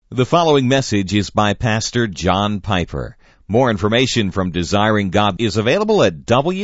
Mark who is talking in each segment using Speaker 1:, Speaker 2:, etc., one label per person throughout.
Speaker 1: The following message is by Pastor John Piper. More information from Desiring God is available at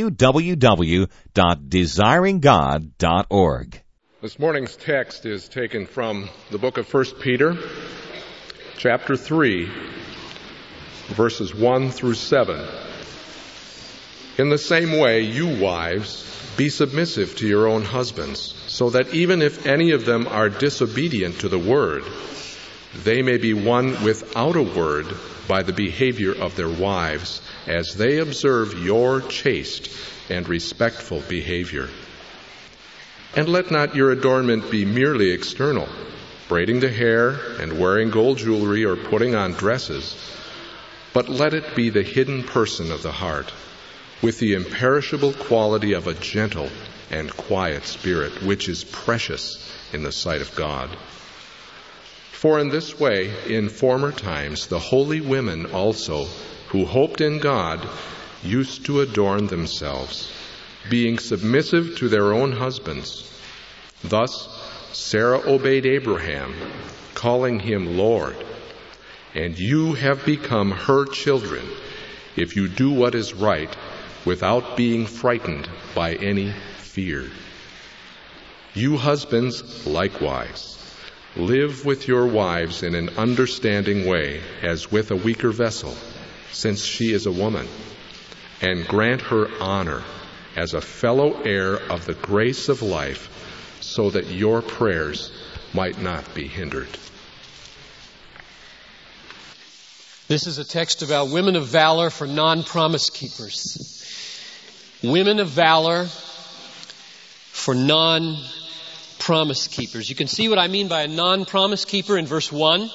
Speaker 1: www.desiringgod.org.
Speaker 2: This morning's text is taken from the book of 1 Peter, chapter 3, verses 1 through 7. In the same way, you wives, be submissive to your own husbands, so that even if any of them are disobedient to the word, they may be won without a word by the behavior of their wives, as they observe your chaste and respectful behavior. And let not your adornment be merely external, braiding the hair and wearing gold jewelry or putting on dresses, but let it be the hidden person of the heart, with the imperishable quality of a gentle and quiet spirit, which is precious in the sight of God. For in this way, in former times, the holy women also, who hoped in God, used to adorn themselves, being submissive to their own husbands. Thus, Sarah obeyed Abraham, calling him Lord. And you have become her children, if you do what is right, without being frightened by any fear. You husbands, likewise, live with your wives in an understanding way, as with a weaker vessel, since she is a woman, and grant her honor as a fellow heir of the grace of life, so that your prayers might not be hindered.
Speaker 3: This is a text about women of valor for non-promise keepers. Women of valor for non-promise keepers. You can see what I mean by a non-promise keeper in verse 1.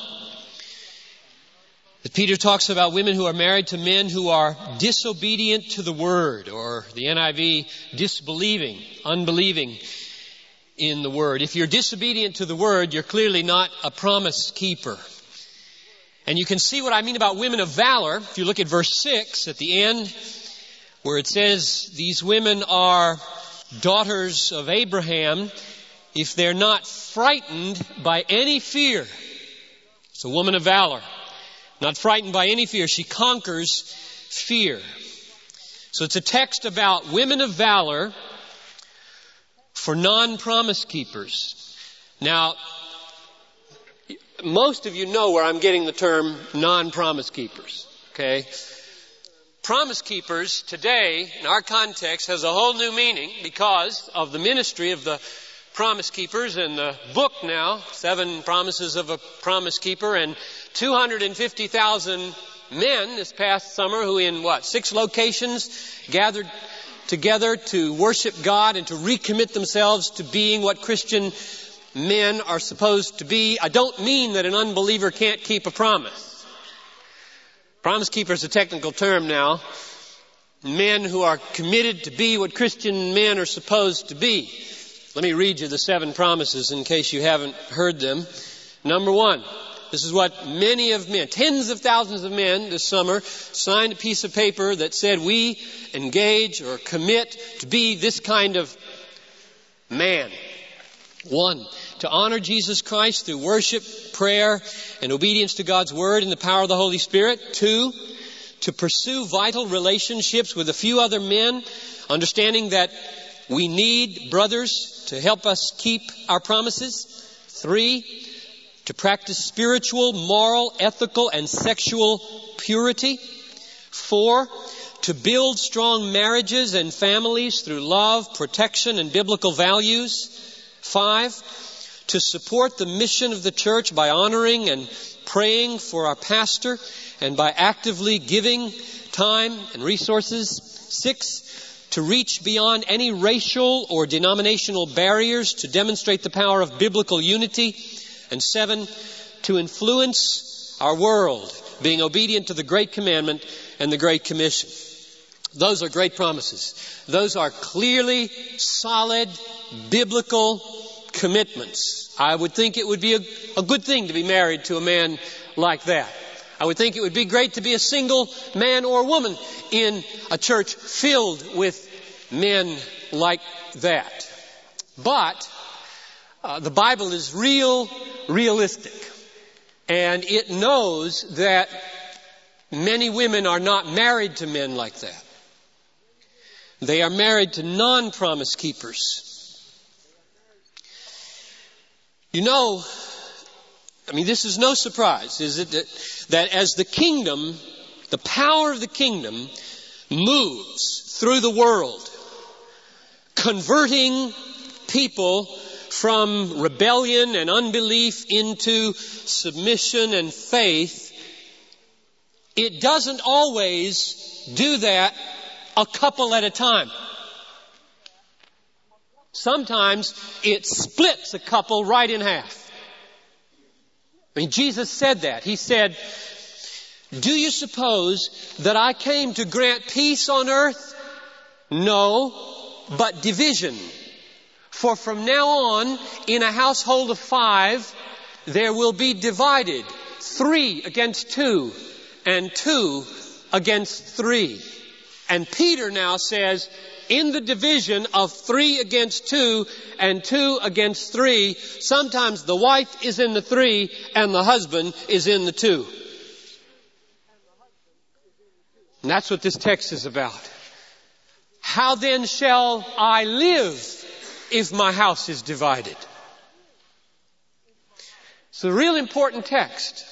Speaker 3: That Peter talks about women who are married to men who are disobedient to the word, or the NIV, disbelieving, unbelieving in the word. If you're disobedient to the word, you're clearly not a promise keeper. And you can see what I mean about women of valor if you look at verse 6 at the end, where it says these women are daughters of Abraham if they're not frightened by any fear. It's a woman of valor, not frightened by any fear. She conquers fear. So it's a text about women of valor for non-promise keepers. Now, most of you know where I'm getting the term non-promise keepers, okay? Promise keepers today, in our context, has a whole new meaning because of the ministry of the promise keepers and the book now, 7 Promises of a Promise Keeper, and 250,000 men this past summer who in 6 locations gathered together to worship God and to recommit themselves to being what Christian men are supposed to be. I don't mean that an unbeliever can't keep a promise. Promise keeper is a technical term now. Men who are committed to be what Christian men are supposed to be. Let me read you the 7 promises in case you haven't heard them. Number 1, this is what many of men, tens of thousands of men this summer, signed a piece of paper that said we engage or commit to be this kind of man. 1, to honor Jesus Christ through worship, prayer, and obedience to God's Word and the power of the Holy Spirit. 2, to pursue vital relationships with a few other men, understanding that we need brothers to help us keep our promises. 3, to practice spiritual, moral, ethical, and sexual purity. 4, to build strong marriages and families through love, protection, and biblical values. 5, to support the mission of the church by honoring and praying for our pastor and by actively giving time and resources. 6, to reach beyond any racial or denominational barriers to demonstrate the power of biblical unity. And 7, to influence our world, being obedient to the Great Commandment and the Great Commission. Those are great promises. Those are clearly solid biblical commitments. I would think it would be a good thing to be married to a man like that. I would think it would be great to be a single man or woman in a church filled with men like that. But the Bible is realistic. And it knows that many women are not married to men like that. They are married to non-promise keepers. You know, this is no surprise, is it? That as the kingdom, the power of the kingdom moves through the world, converting people from rebellion and unbelief into submission and faith, it doesn't always do that a couple at a time. Sometimes it splits a couple right in half. Jesus said that. He said, "Do you suppose that I came to grant peace on earth? No, but division. For from now on, in a household of 5, there will be divided 3 against 2, and 2 against 3. And Peter now says, in the division of 3 against 2 and 2 against 3, sometimes the wife is in the 3 and the husband is in the 2. And that's what this text is about. How then shall I live if my house is divided? It's a real important text.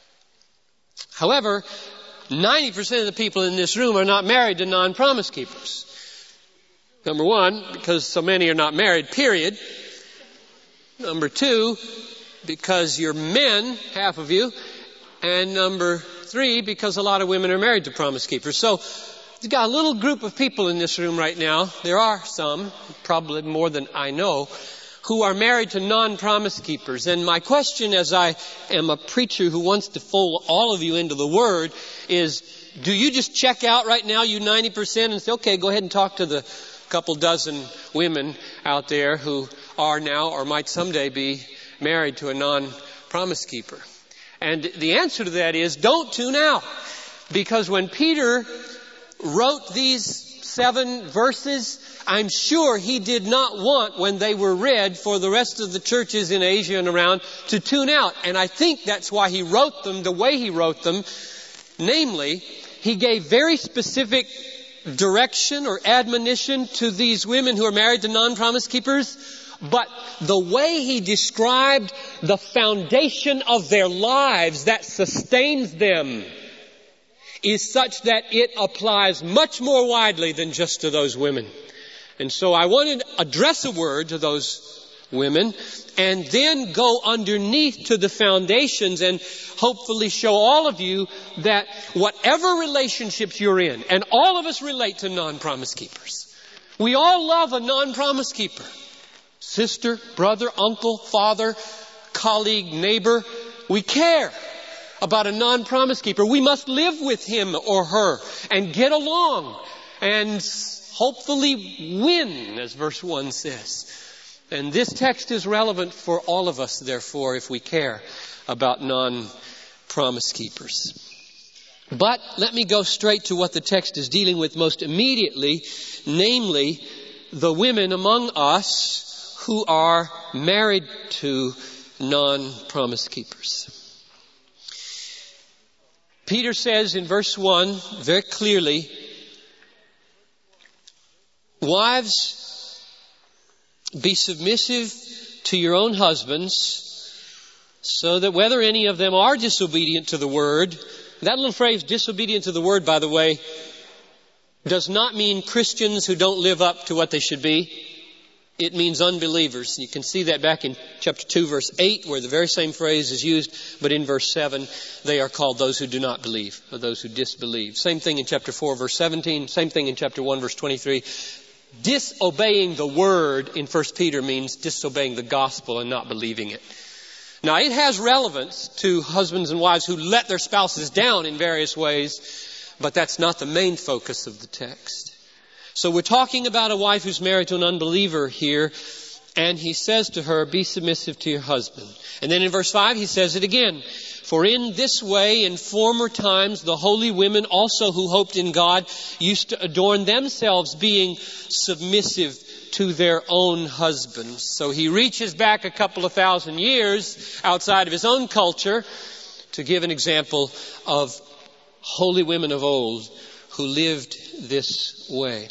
Speaker 3: However, 90% of the people in this room are not married to non-promise keepers. Number 1, because so many are not married, period. Number 2, because you're men, half of you. And number 3, because a lot of women are married to promise keepers. So you've got a little group of people in this room right now. There are some, probably more than I know, who are married to non-promise keepers. And my question, as I am a preacher who wants to fold all of you into the Word, is, do you just check out right now, you 90%, and say, okay, go ahead and talk to the couple dozen women out there who are now or might someday be married to a non-promise keeper? And the answer to that is, don't tune out. Because when Peter wrote these 7 verses, I'm sure he did not want, when they were read for the rest of the churches in Asia and around, to tune out. And I think that's why he wrote them the way he wrote them. Namely, he gave very specific direction or admonition to these women who are married to non-promise keepers. But the way he described the foundation of their lives that sustains them is such that it applies much more widely than just to those women. And so I wanted to address a word to those women and then go underneath to the foundations and hopefully show all of you that whatever relationships you're in, and all of us relate to non-promise keepers. We all love a non-promise keeper. Sister, brother, uncle, father, colleague, neighbor. We care about a non-promise keeper. We must live with him or her and get along and hopefully win, as verse 1 says. And this text is relevant for all of us, therefore, if we care about non-promise keepers. But let me go straight to what the text is dealing with most immediately, namely the women among us who are married to non-promise keepers. Peter says in verse 1 very clearly, wives, be submissive to your own husbands, so that whether any of them are disobedient to the word, that little phrase, disobedient to the word, by the way, does not mean Christians who don't live up to what they should be. It means unbelievers. You can see that back in chapter 2, verse 8, where the very same phrase is used, but in verse 7, they are called those who do not believe, or those who disbelieve. Same thing in chapter 4, verse 17, same thing in chapter 1, verse 23. Disobeying the word in 1 Peter means disobeying the gospel and not believing it. Now, it has relevance to husbands and wives who let their spouses down in various ways, but that's not the main focus of the text. So we're talking about a wife who's married to an unbeliever here, and he says to her, be submissive to your husband. And then in verse 5, he says it again. For in this way, in former times, the holy women also who hoped in God used to adorn themselves, being submissive to their own husbands. So he reaches back a couple of thousand years outside of his own culture to give an example of holy women of old who lived this way.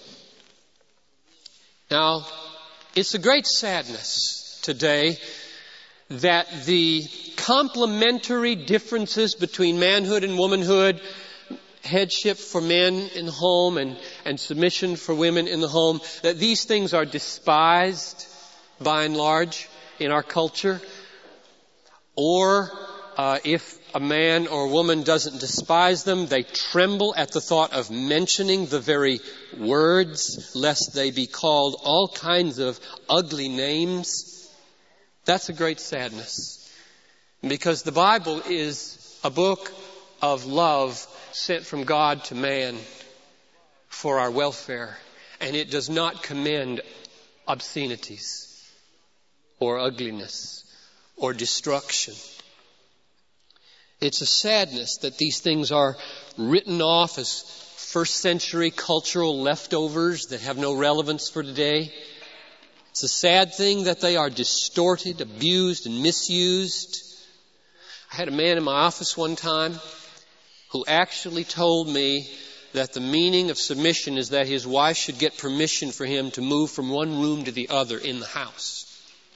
Speaker 3: Now, it's a great sadness today that the complementary differences between manhood and womanhood, headship for men in the home and submission for women in the home, that these things are despised by and large in our culture. Or if a man or a woman doesn't despise them, they tremble at the thought of mentioning the very words, lest they be called all kinds of ugly names. That's a great sadness. Because the Bible is a book of love sent from God to man for our welfare. And it does not commend obscenities or ugliness or destruction. It's a sadness that these things are written off as first century cultural leftovers that have no relevance for today. It's a sad thing that they are distorted, abused, and misused. I had a man in my office one time who actually told me that the meaning of submission is that his wife should get permission for him to move from one room to the other in the house,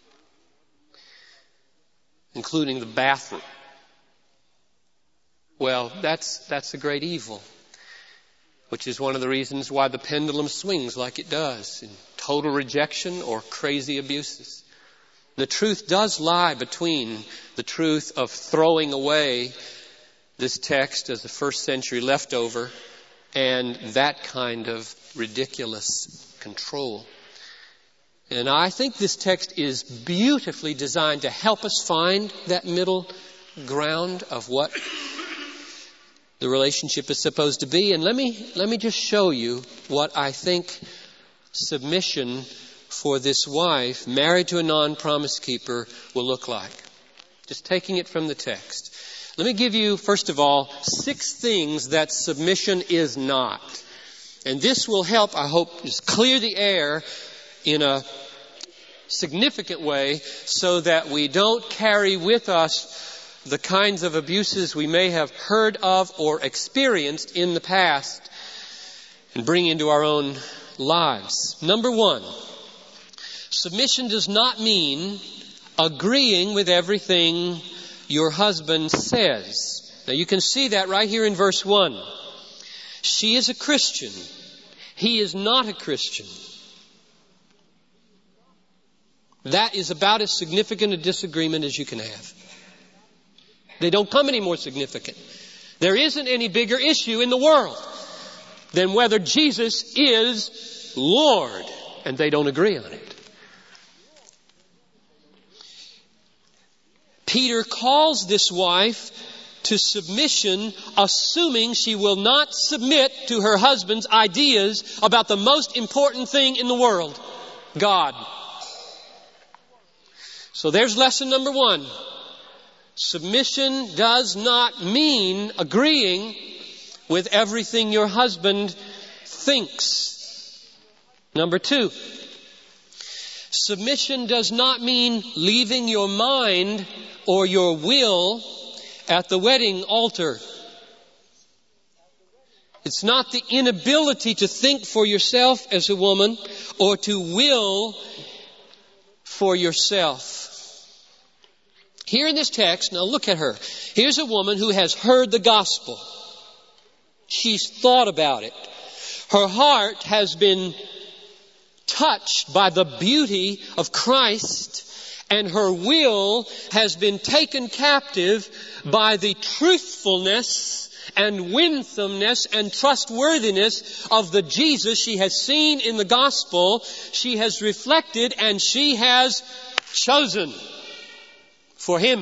Speaker 3: including the bathroom. Well, that's a great evil, which is one of the reasons why the pendulum swings like it does in total rejection or crazy abuses. The truth does lie between the truth of throwing away this text as a first century leftover and that kind of ridiculous control. And I think this text is beautifully designed to help us find that middle ground of what the relationship is supposed to be. And let me just show you what I think submission for this wife married to a non-promise keeper will look like. Just taking it from the text. Let me give you, first of all, 6 things that submission is not. And this will help, I hope, just clear the air in a significant way so that we don't carry with us the kinds of abuses we may have heard of or experienced in the past and bring into our own lives. Number 1, submission does not mean agreeing with everything your husband says. Now you can see that right here in verse 1. She is a Christian. He is not a Christian. That is about as significant a disagreement as you can have. They don't come any more significant. There isn't any bigger issue in the world than whether Jesus is Lord, and they don't agree on it. Peter calls this wife to submission, assuming she will not submit to her husband's ideas about the most important thing in the world, God. So there's lesson number 1. Submission does not mean agreeing with everything your husband thinks. Number 2, submission does not mean leaving your mind or your will at the wedding altar. It's not the inability to think for yourself as a woman or to will for yourself. Here in this text, now look at her. Here's a woman who has heard the gospel. She's thought about it. Her heart has been touched by the beauty of Christ, and her will has been taken captive by the truthfulness and winsomeness and trustworthiness of the Jesus she has seen in the gospel. She has reflected and she has chosen for him.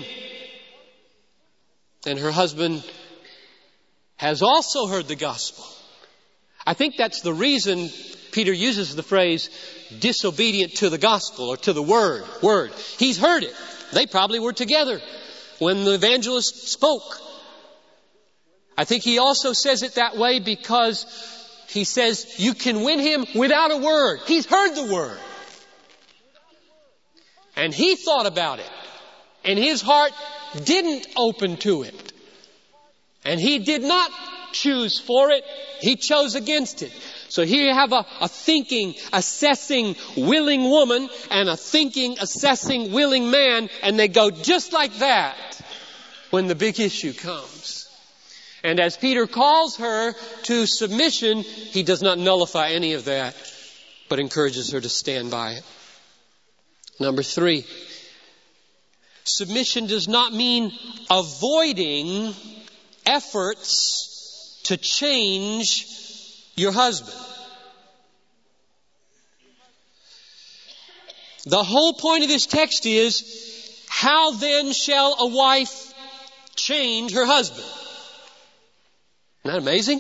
Speaker 3: And her husband has also heard the gospel. I think that's the reason Peter uses the phrase disobedient to the gospel or to the word. He's heard it. They probably were together when the evangelist spoke. I think he also says it that way because he says you can win him without a word. He's heard the word. And he thought about it. And his heart didn't open to it. And he did not choose for it. He chose against it. So here you have a thinking, assessing, willing woman and a thinking, assessing, willing man, and they go just like that when the big issue comes. And as Peter calls her to submission, he does not nullify any of that, but encourages her to stand by it. Number 3, submission does not mean avoiding efforts to change your husband. The whole point of this text is, how then shall a wife change her husband? Isn't that amazing?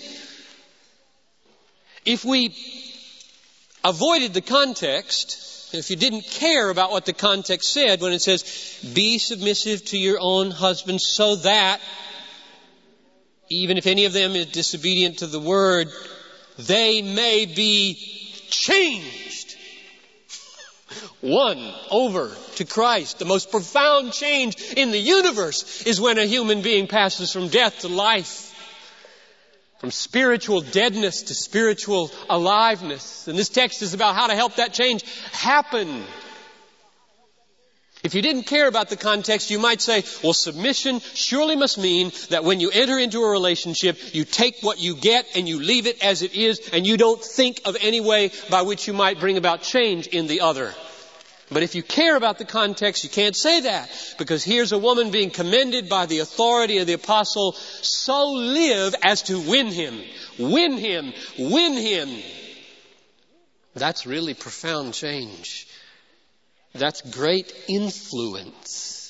Speaker 3: If we avoided the context, if you didn't care about what the context said when it says, be submissive to your own husband so that, even if any of them is disobedient to the word, they may be changed. Won over to Christ. The most profound change in the universe is when a human being passes from death to life. From spiritual deadness to spiritual aliveness. And this text is about how to help that change happen. If you didn't care about the context, you might say, well, submission surely must mean that when you enter into a relationship, you take what you get and you leave it as it is, and you don't think of any way by which you might bring about change in the other. But if you care about the context, you can't say that, because here's a woman being commended by the authority of the apostle, so live as to win him. Win him. Win him. That's really profound change. That's great influence.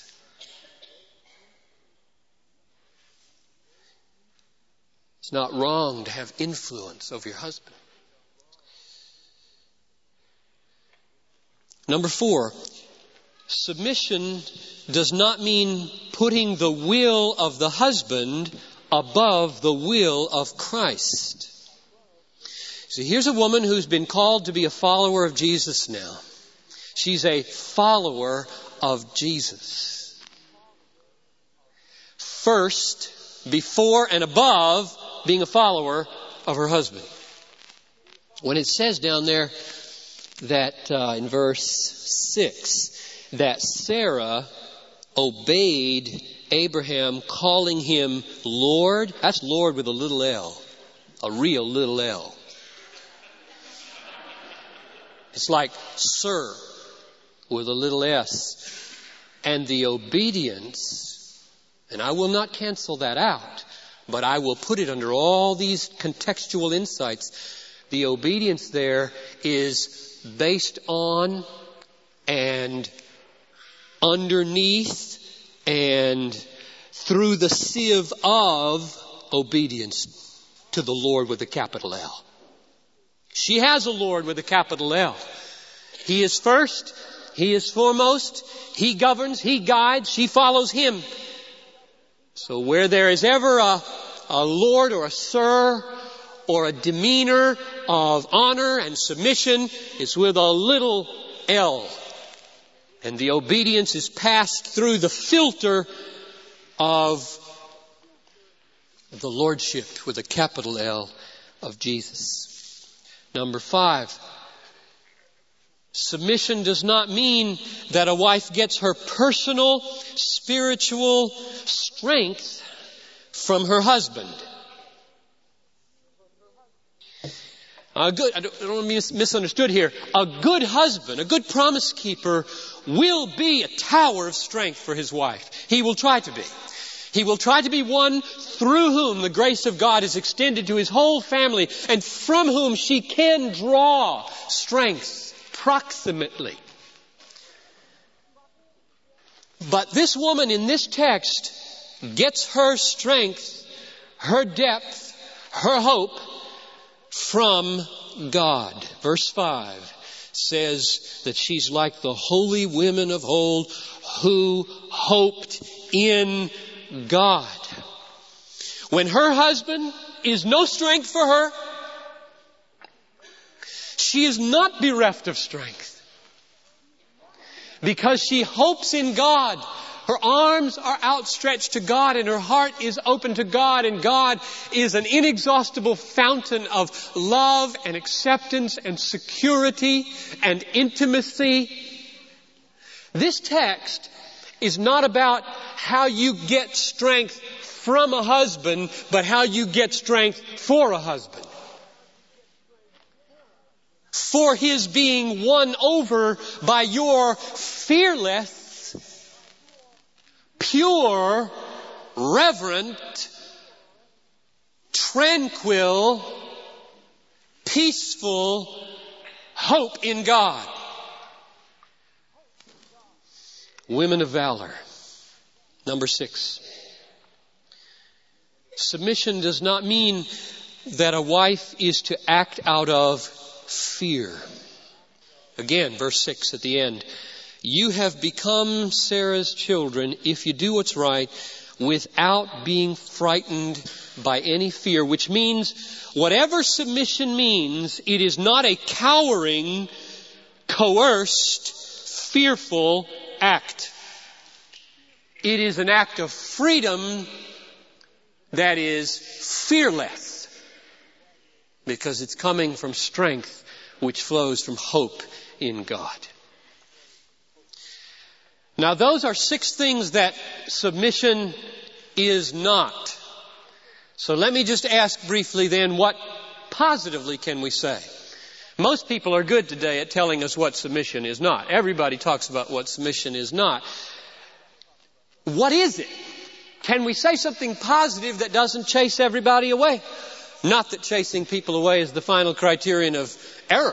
Speaker 3: It's not wrong to have influence over your husband. Number 4, submission does not mean putting the will of the husband above the will of Christ. So here's a woman who's been called to be a follower of Jesus now. She's a follower of Jesus. First, before and above being a follower of her husband. When it says down there that in verse 6 that Sarah obeyed Abraham, calling him Lord, that's Lord with a little L, a real little L. It's like Sir with a little s. And the obedience, and I will not cancel that out, but I will put it under all these contextual insights. The obedience there is based on and underneath and through the sieve of obedience to the Lord with a capital L. She has a Lord with a capital L. He is first. He is foremost. He governs. He guides. She follows him. So where there is ever a Lord or a Sir or a demeanor of honor and submission, it's with a little L. And the obedience is passed through the filter of the Lordship with a capital L of Jesus. Number 5. Submission does not mean that a wife gets her personal spiritual strength from her husband. I don't want to be misunderstood here. A good husband, a good promise keeper, will be a tower of strength for his wife. He will try to be. He will try to be one through whom the grace of God is extended to his whole family and from whom she can draw strength proximately. But this woman in this text gets her strength, her depth, her hope from God. Verse 5 says that she's like the holy women of old who hoped in God. When her husband is no strength for her, she is not bereft of strength because she hopes in God Her arms are outstretched to God and her heart is open to God, and God is an inexhaustible fountain of love and acceptance and security and intimacy. This text is not about how you get strength from a husband, but how you get strength for a husband. For his being won over by your fearless, pure, reverent, tranquil, peaceful hope in God. Women of valor. Number 6. Submission does not mean that a wife is to act out of fear. Again, verse 6 at the end. You have become Sarah's children if you do what's right without being frightened by any fear, which means whatever submission means, it is not a cowering, coerced, fearful act. It is an act of freedom that is fearless because it's coming from strength which flows from hope in God. Now, those are 6 things that submission is not. So let me just ask briefly then, what positively can we say? Most people are good today at telling us what submission is not. Everybody talks about what submission is not. What is it? Can we say something positive that doesn't chase everybody away? Not that chasing people away is the final criterion of error.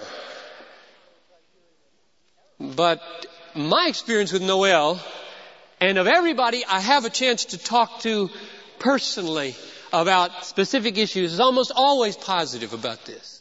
Speaker 3: But my experience with Noelle, and of everybody I have a chance to talk to personally about specific issues, is almost always positive about this.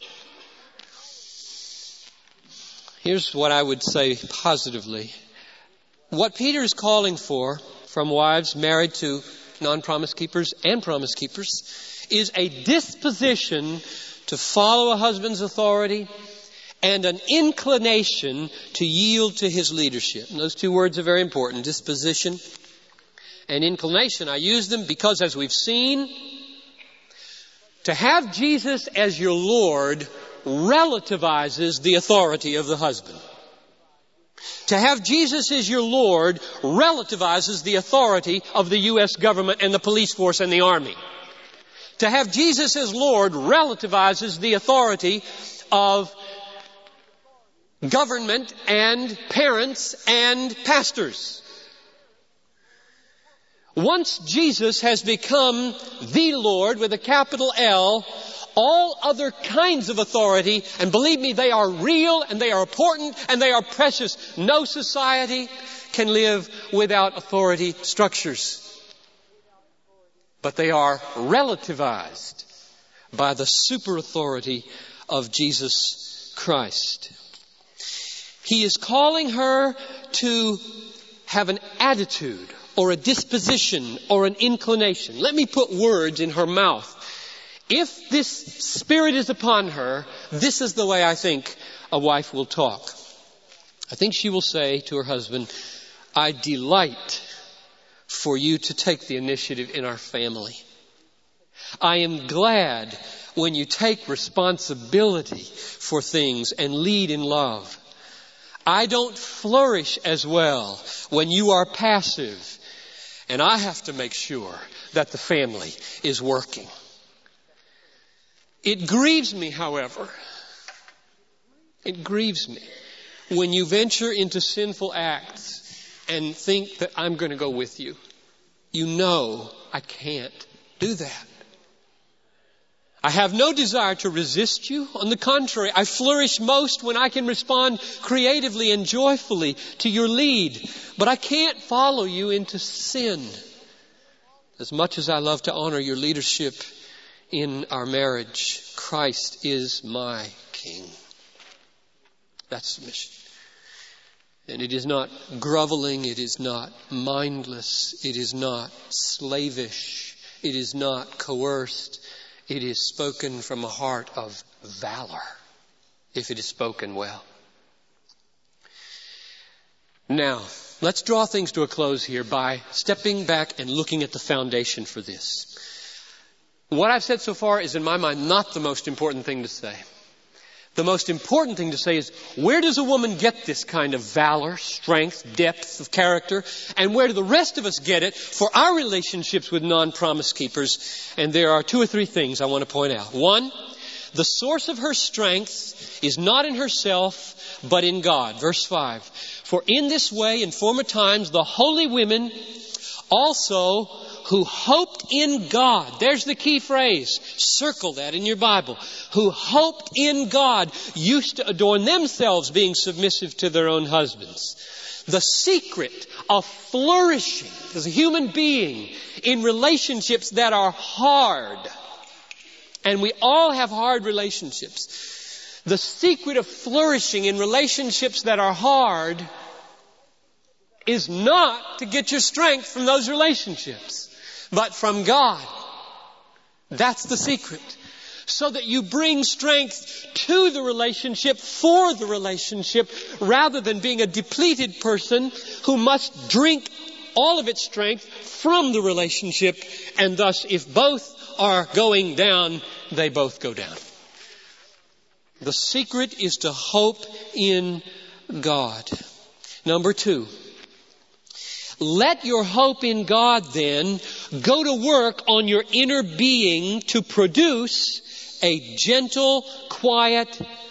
Speaker 3: Here's what I would say positively. What Peter is calling for from wives married to non-promise keepers and promise keepers is a disposition to follow a husband's authority and an inclination to yield to his leadership. And those 2 words are very important, disposition and inclination. I use them because, as we've seen, to have Jesus as your Lord relativizes the authority of the husband. To have Jesus as your Lord relativizes the authority of the U.S. government and the police force and the army. To have Jesus as Lord relativizes the authority of government and parents and pastors. Once Jesus has become the Lord with a capital L, all other kinds of authority, and believe me, they are real and they are important and they are precious. No society can live without authority structures. But they are relativized by the super authority of Jesus Christ. He is calling her to have an attitude or a disposition or an inclination. Let me put words in her mouth. If this spirit is upon her, this is the way I think a wife will talk. I think she will say to her husband, I delight for you to take the initiative in our family. I am glad when you take responsibility for things and lead in love. I don't flourish as well when you are passive, and I have to make sure that the family is working. It grieves me, however, when you venture into sinful acts and think that I'm going to go with you. You know I can't do that. I have no desire to resist you. On the contrary, I flourish most when I can respond creatively and joyfully to your lead. But I can't follow you into sin. As much as I love to honor your leadership in our marriage, Christ is my King. That's submission. And it is not groveling. It is not mindless. It is not slavish. It is not coerced. It is spoken from a heart of valor, if it is spoken well. Now, Let's draw things to a close here by stepping back and looking at the foundation for this. What I've said so far is, in my mind, not the most important thing to say. The most important thing to say is, where does a woman get this kind of valor, strength, depth of character? And where do the rest of us get it for our relationships with non-promise keepers? And there are 2 or 3 things I want to point out. 1, the source of her strength is not in herself, but in God. Verse 5. For in this way, in former times, the holy women also who hoped in God. There's the key phrase. Circle that in your Bible. Who hoped in God used to adorn themselves being submissive to their own husbands. The secret of flourishing as a human being in relationships that are hard, and we all have hard relationships. The secret of flourishing in relationships that are hard is not to get your strength from those relationships, but from God. That's the secret. So that you bring strength to the relationship, for the relationship, rather than being a depleted person who must drink all of its strength from the relationship, and thus, if both are going down, they both go down. The secret is to hope in God. Number 2. Let your hope in God then go to work on your inner being to produce a gentle, quiet,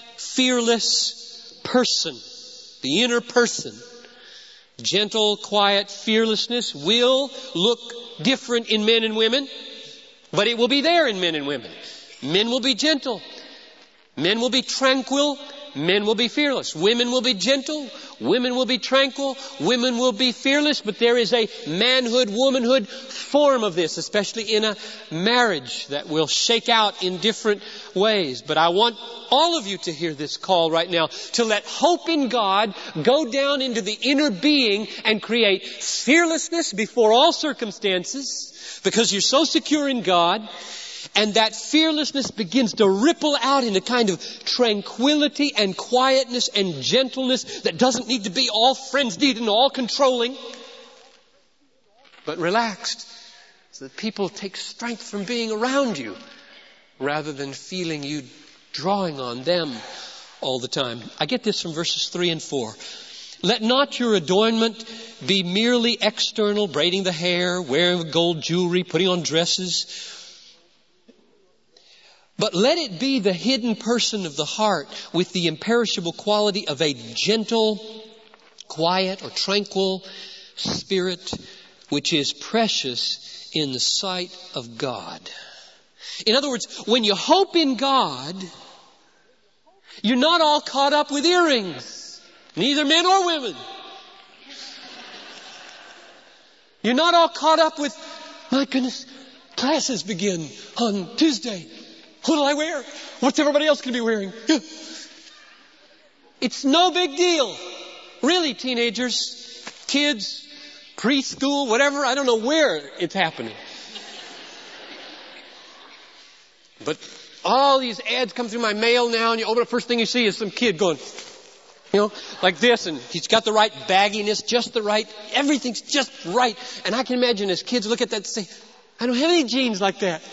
Speaker 3: fearless person. The inner person. Gentle, quiet fearlessness will look different in men and women, but it will be there in men and women. Men will be gentle. Men will be tranquil. Men will be fearless. Women will be gentle. Women will be tranquil. Women will be fearless. But there is a manhood, womanhood form of this, especially in a marriage, that will shake out in different ways. But I want all of you to hear this call right now, to let hope in God go down into the inner being and create fearlessness before all circumstances, because you're so secure in God. And that fearlessness begins to ripple out in a kind of tranquility and quietness and gentleness that doesn't need to be all frenzied and all controlling, but relaxed, so that people take strength from being around you rather than feeling you drawing on them all the time. I get this from verses 3 and 4. Let not your adornment be merely external, braiding the hair, wearing gold jewelry, putting on dresses, but let it be the hidden person of the heart with the imperishable quality of a gentle, quiet, or tranquil spirit, which is precious in the sight of God. In other words, when you hope in God, you're not all caught up with earrings, neither men or women. You're not all caught up with, my goodness, classes begin on Tuesday. What will I wear? What's everybody else going to be wearing? It's no big deal. Really, teenagers, kids, preschool, whatever, I don't know where it's happening. But all these ads come through my mail now, and you open up, first thing you see is some kid going, like this, and he's got the right bagginess, just the right, everything's just right. And I can imagine as kids look at that and say, I don't have any jeans like that.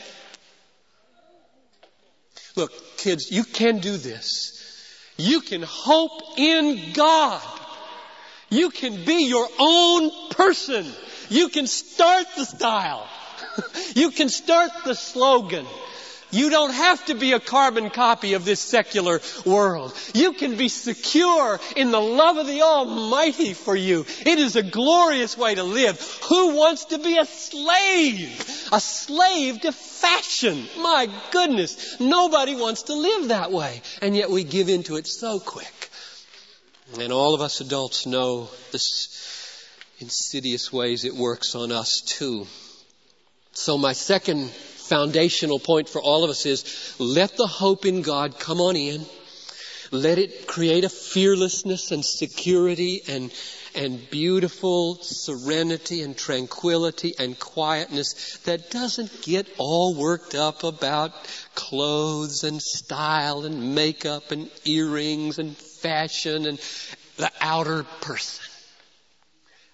Speaker 3: Look, kids, you can do this. You can hope in God. You can be your own person. You can start the style. You can start the slogan. You don't have to be a carbon copy of this secular world. You can be secure in the love of the Almighty for you. It is a glorious way to live. Who wants to be a slave? A slave to fashion. My goodness. Nobody wants to live that way. And yet we give into it so quick. And all of us adults know this insidious ways it works on us too. So my second foundational point for all of us is, let the hope in God come on in. Let it create a fearlessness and security and beautiful serenity and tranquility and quietness that doesn't get all worked up about clothes and style and makeup and earrings and fashion and the outer person.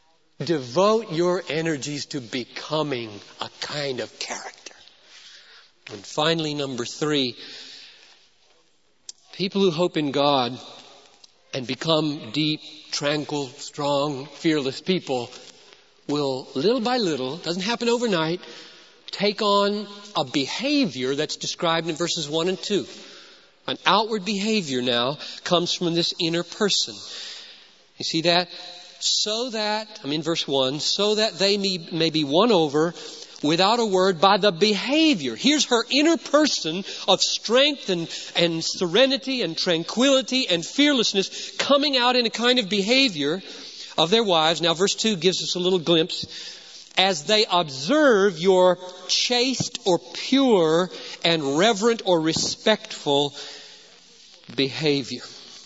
Speaker 3: devote your energies to becoming a kind of character. And finally, number 3, people who hope in God and become deep, tranquil, strong, fearless people will, little by little, doesn't happen overnight, take on a behavior that's described in verses 1 and 2. An outward behavior now comes from this inner person. You see that? Verse 1, so that they may be won over without a word by the behavior. Here's her inner person of strength and serenity and tranquility and fearlessness coming out in a kind of behavior of their wives. Now verse 2 gives us a little glimpse. As they observe your chaste or pure and reverent or respectful behavior.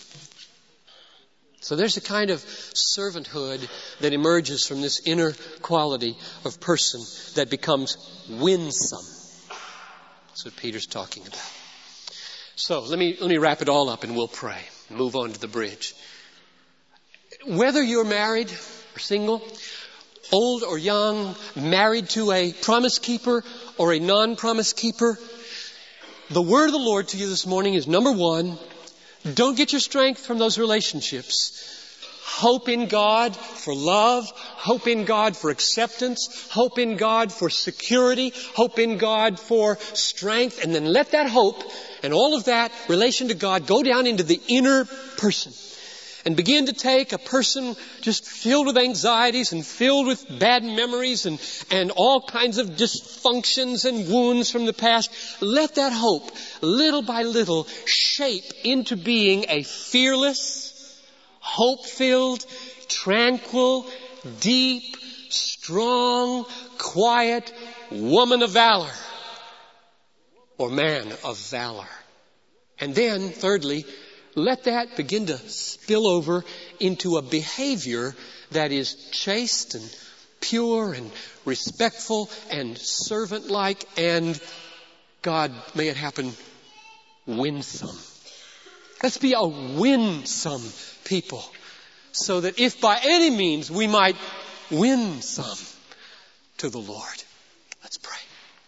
Speaker 3: So there's a kind of servanthood that emerges from this inner quality of person that becomes winsome. That's what Peter's talking about. So let me wrap it all up and we'll pray. Move on to the bridge. Whether you're married or single, old or young, married to a promise keeper or a non-promise keeper, the word of the Lord to you this morning is, number 1, don't get your strength from those relationships. Hope in God for love. Hope in God for acceptance. Hope in God for security. Hope in God for strength. And then let that hope and all of that relation to God go down into the inner person. And begin to take a person just filled with anxieties and filled with bad memories and all kinds of dysfunctions and wounds from the past. Let that hope, little by little, shape into being a fearless, hope-filled, tranquil, deep, strong, quiet woman of valor or man of valor. And then, thirdly, let that begin to spill over into a behavior that is chaste and pure and respectful and servant-like and, God, may it happen, winsome. Let's be a winsome people so that if by any means we might win some to the Lord. Let's pray.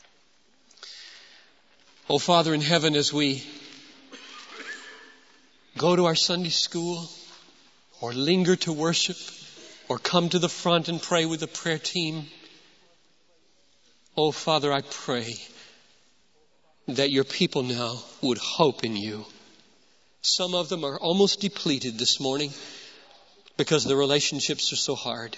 Speaker 3: Oh, Father in heaven, as we go to our Sunday school or linger to worship or come to the front and pray with the prayer team. Oh, Father, I pray that your people now would hope in you. Some of them are almost depleted this morning because the relationships are so hard.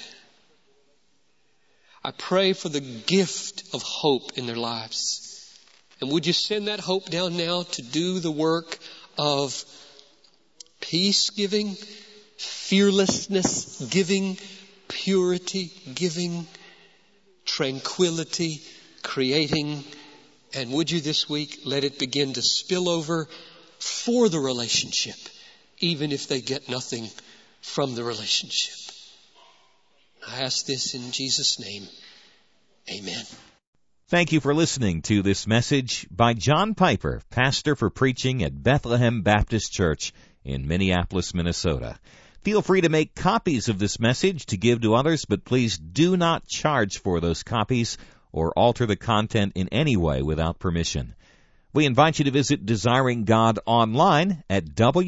Speaker 3: I pray for the gift of hope in their lives. And would you send that hope down now to do the work of peace giving, fearlessness giving, purity giving, tranquility creating. And would you this week let it begin to spill over for the relationship, even if they get nothing from the relationship. I ask this in Jesus' name. Amen.
Speaker 1: Thank you for listening to this message by John Piper, pastor for preaching at Bethlehem Baptist Church in Minneapolis, Minnesota. Feel free to make copies of this message to give to others, but please do not charge for those copies or alter the content in any way without permission. We invite you to visit Desiring God online at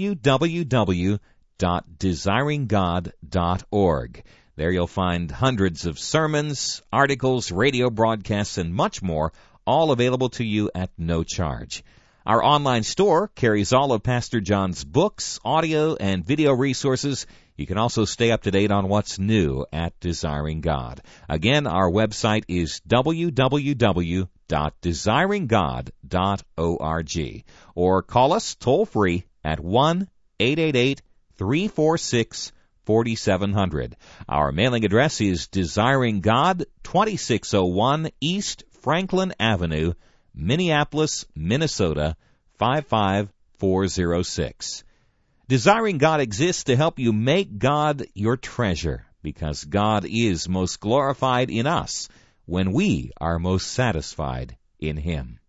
Speaker 1: www.desiringgod.org. There you'll find hundreds of sermons, articles, radio broadcasts, and much more, all available to you at no charge. Our online store carries all of Pastor John's books, audio, and video resources. You can also stay up to date on what's new at Desiring God. Again, our website is www.desiringgod.org. Or call us toll-free at 1-888-346-4700. Our mailing address is Desiring God, 2601 East Franklin Avenue, Minneapolis, Minnesota, 55406. Desiring God exists to help you make God your treasure, because God is most glorified in us when we are most satisfied in Him.